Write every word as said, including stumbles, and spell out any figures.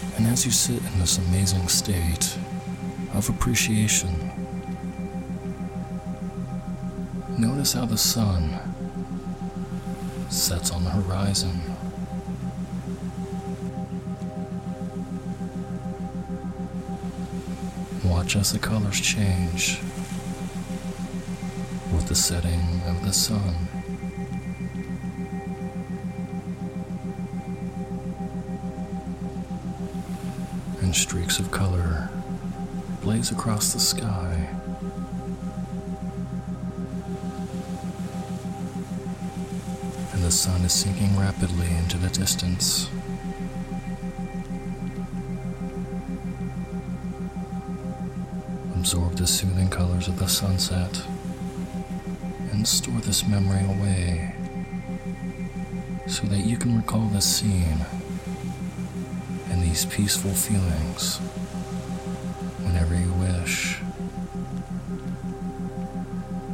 And as you sit in this amazing state of appreciation, notice how the sun sets on the horizon. Watch as the colors change with the setting of the sun. And streaks of color blaze across the sky. And the sun is sinking rapidly into the distance. Absorb the soothing colors of the sunset and store this memory away so that you can recall this scene and these peaceful feelings